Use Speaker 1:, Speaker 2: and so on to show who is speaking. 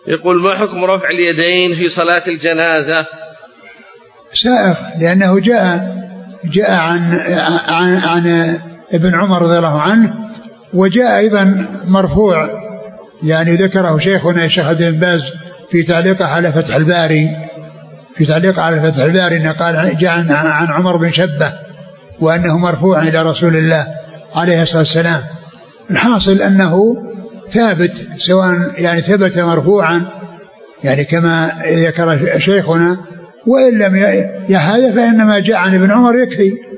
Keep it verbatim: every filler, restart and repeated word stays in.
Speaker 1: يقول ما حكم رفع اليدين في صلاة الجنازة؟
Speaker 2: سائغ، لأنه جاء جاء عن عن, عن ابن عمر رضي الله عنه، وجاء أيضا مرفوع يعني ذكره شيخنا الشيخ عبد العزيز بن باز في تعليقه على فتح الباري في تعليقه على فتح الباري إنه قال جاء عن عمر بن شبة وأنه مرفوع إلى رسول الله عليه الصلاة والسلام. الحاصل أنه ثابت، سواء يعني ثبت مرفوعا يعني كما ذكر شيخنا، وإن لم يهذا فإنما جاء عن ابن عمر يكفي.